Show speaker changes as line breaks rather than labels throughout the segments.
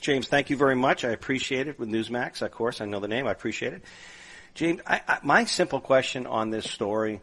James, thank you very much. I appreciate it with Newsmax. Of course, I know the name. I appreciate it. James, my simple question on this story,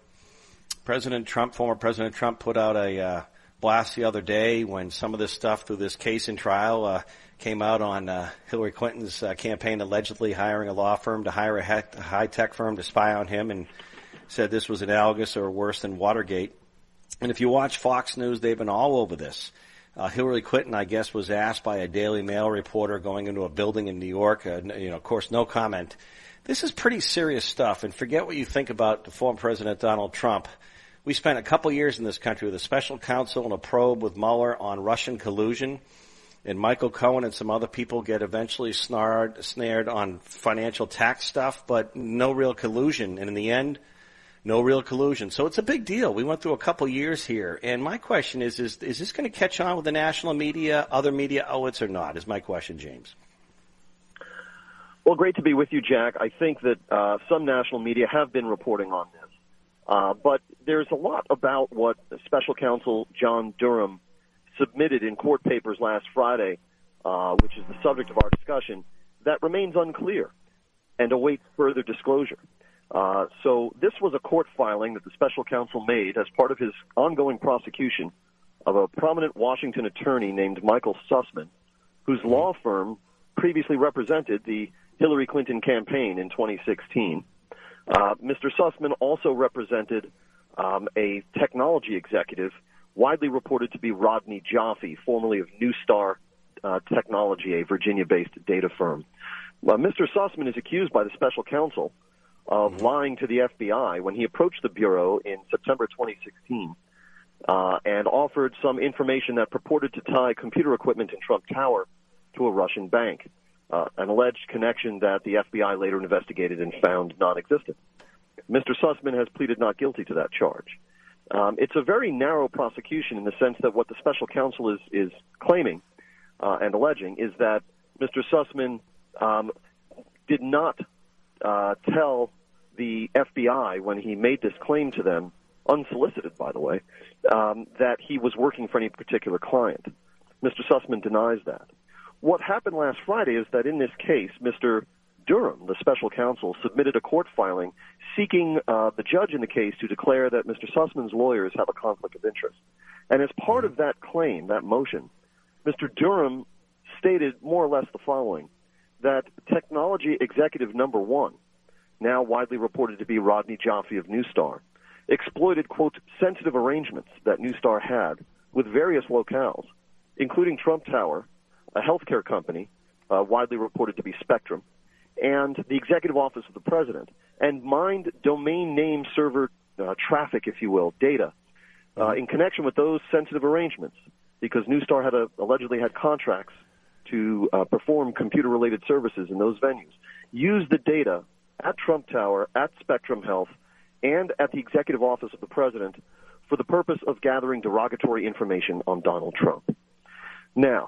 former President Trump put out a blast the other day when some of this stuff through this case and trial came out on Hillary Clinton's campaign allegedly hiring a law firm to hire a high-tech firm to spy on him, and said this was analogous or worse than Watergate. And if you watch Fox News, they've been all over this. Hillary Clinton, I guess, was asked by a Daily Mail reporter going into a building in New York. Of course, no comment. This is pretty serious stuff, and forget what you think about the former President Donald Trump. We spent a couple years in this country with a special counsel and a probe with Mueller on Russian collusion, and Michael Cohen and some other people get eventually snared on financial tax stuff, but no real collusion. And in the end, no real collusion. So it's a big deal. We went through a couple years here. And my question is this going to catch on with the national media, other media outlets, or not, is my question, James.
Well, great to be with you, Jack. I think that some national media have been reporting on this. But there's a lot about what Special Counsel John Durham submitted in court papers last Friday, which is the subject of our discussion, that remains unclear and awaits further disclosure. So this was a court filing that the special counsel made as part of his ongoing prosecution of a prominent Washington attorney named Michael Sussman, whose law firm previously represented the Hillary Clinton campaign in 2016. Mr. Sussman also represented a technology executive widely reported to be Rodney Jaffe, formerly of New Star Technology, a Virginia-based data firm. Mr. Sussman is accused by the special counsel of lying to the FBI when he approached the Bureau in September 2016 and offered some information that purported to tie computer equipment in Trump Tower to a Russian bank, an alleged connection that the FBI later investigated and found non-existent. Mr. Sussman has pleaded not guilty to that charge. It's a very narrow prosecution in the sense that what the special counsel is claiming and alleging is that Mr. Sussman did not tell the FBI when he made this claim to them, unsolicited, by the way, that he was working for any particular client. Mr. Sussman denies that. What happened last Friday is that in this case, Mr. Durham, the special counsel, submitted a court filing seeking the judge in the case to declare that Mr. Sussman's lawyers have a conflict of interest. And as part of that claim, that motion, Mr. Durham stated more or less the following, that technology executive number one, now widely reported to be Rodney Jaffe of New Star, exploited, quote, sensitive arrangements that New Star had with various locales, including Trump Tower, a healthcare company, widely reported to be Spectrum, and the executive office of the president, and mined domain name server traffic, if you will, data, in connection with those sensitive arrangements, because New Star had allegedly had contracts to perform computer-related services in those venues, used the data at Trump Tower, at Spectrum Health, and at the executive office of the president for the purpose of gathering derogatory information on Donald Trump. Now,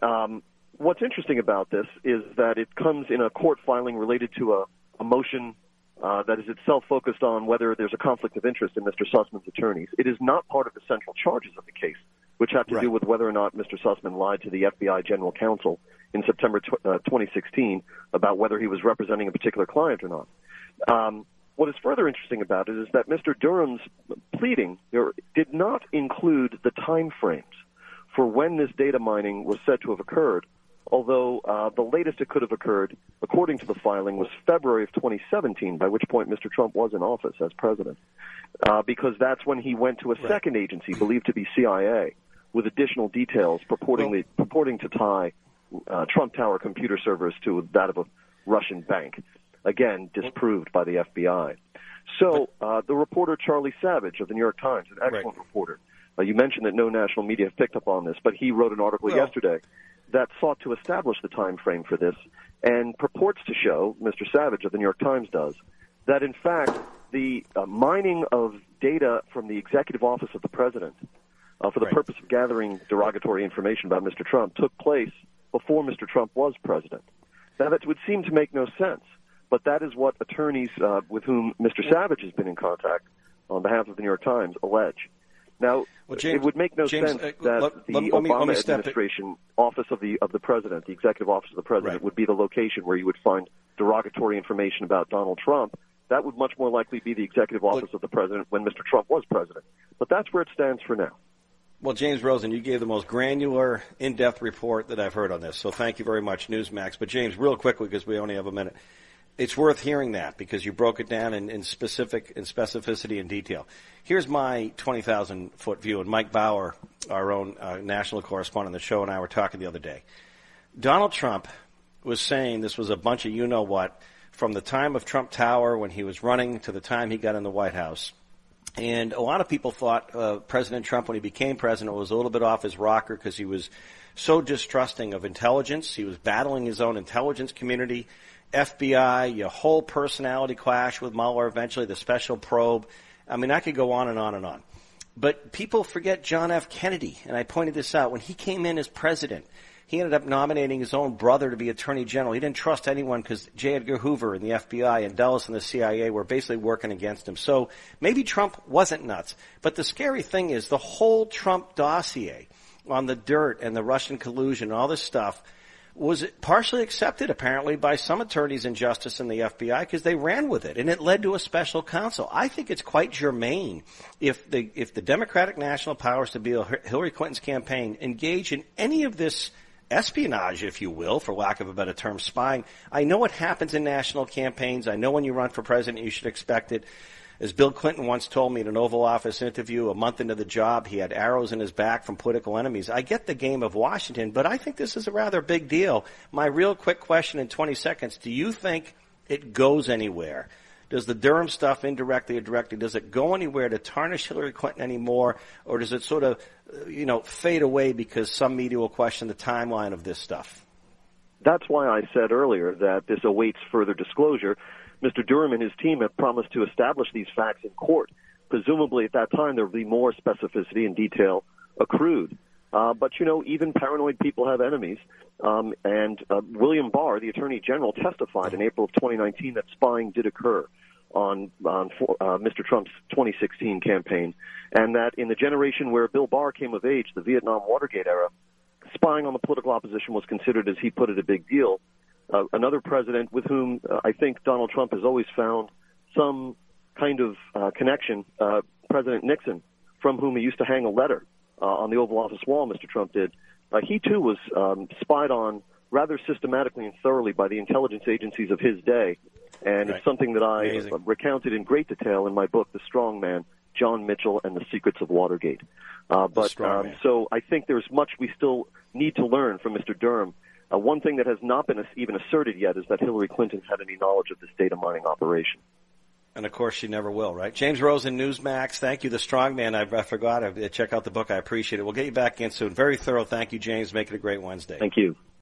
what's interesting about this is that it comes in a court filing related to a motion that is itself focused on whether there's a conflict of interest in Mr. Sussman's attorneys. It is not part of the central charges of the case, which have to do with whether or not Mr. Sussman lied to the FBI general counsel in September 2016 about whether he was representing a particular client or not. What is further interesting about it is that Mr. Durham's pleading did not include the time frames for when this data mining was said to have occurred, although the latest it could have occurred, according to the filing, was February of 2017, by which point Mr. Trump was in office as president, because that's when he went to a second agency, believed to be CIA, with additional details purporting to tie Trump Tower computer servers to that of a Russian bank, again, disproved by the FBI. So the reporter Charlie Savage of the New York Times, an excellent reporter, you mentioned that no national media have picked up on this, but he wrote an article yesterday that sought to establish the time frame for this and purports to show, Mr. Savage of the New York Times does, that in fact the mining of data from the executive office of the president for the purpose of gathering derogatory information about Mr. Trump took place before Mr. Trump was president. Now, that would seem to make no sense, but that is what attorneys with whom Mr. Savage has been in contact on behalf of the New York Times allege. Now,
well, James,
it would make no
James,
sense that the Obama administration, office of the president, the executive office of the president,
right,
would be the location where you would find derogatory information about Donald Trump. That would much more likely be the executive office of the president when Mr. Trump was president. But that's where it stands for now.
Well, James Rosen, you gave the most granular, in-depth report that I've heard on this, so thank you very much, Newsmax. But, James, real quickly, because we only have a minute, it's worth hearing that because you broke it down in specificity and detail. Here's my 20,000-foot view, and Mike Bauer, our own national correspondent on the show, and I were talking the other day. Donald Trump was saying this was a bunch of you-know-what from the time of Trump Tower when he was running to the time he got in the White House. And a lot of people thought President Trump, when he became president, was a little bit off his rocker because he was so distrusting of intelligence. He was battling his own intelligence community, FBI, your whole personality clash with Mueller, eventually the special probe. I mean, I could go on and on and on. But people forget John F. Kennedy, and I pointed this out. When he came in as president, he ended up nominating his own brother to be attorney general. He didn't trust anyone because J. Edgar Hoover and the FBI and Dulles and the CIA were basically working against him. So maybe Trump wasn't nuts. But the scary thing is the whole Trump dossier on the dirt and the Russian collusion and all this stuff was partially accepted, apparently, by some attorneys in justice in the FBI because they ran with it, and it led to a special counsel. I think it's quite germane if the Democratic National Powers to be Hillary Clinton's campaign engage in any of this espionage, if you will, for lack of a better term, spying. I know what happens in national campaigns. I know when you run for president, you should expect it. As Bill Clinton once told me in an Oval Office interview a month into the job, he had arrows in his back from political enemies. I get the game of Washington, but I think this is a rather big deal. My real quick question in 20 seconds, do you think it goes anywhere? Does the Durham stuff, indirectly or directly, does it go anywhere to tarnish Hillary Clinton anymore, or does it sort of, fade away because some media will question the timeline of this stuff?
That's why I said earlier that this awaits further disclosure. Mr. Durham and his team have promised to establish these facts in court. Presumably at that time there will be more specificity and detail accrued. But, even paranoid people have enemies. And William Barr, the Attorney General, testified in April of 2019 that spying did occur on Mr. Trump's 2016 campaign, and that in the generation where Bill Barr came of age, the Vietnam Watergate era, spying on the political opposition was considered, as he put it, a big deal. Another president with whom I think Donald Trump has always found some kind of connection, President Nixon, from whom he used to hang a letter on the Oval Office wall, Mr. Trump did. He, too, was spied on rather systematically and thoroughly by the intelligence agencies of his day. And It's something that I recounted in great detail in my book, The Strong Man, John Mitchell and the Secrets of Watergate. So I think there's much we still need to learn from Mr. Durham. One thing that has not been even asserted yet is that Hillary Clinton had any knowledge of this data mining operation.
And, of course, she never will, right? James Rosen, Newsmax, thank you. The Strong Man, I forgot. Check out the book. I appreciate it. We'll get you back in soon. Very thorough. Thank you, James. Make it a great Wednesday.
Thank you.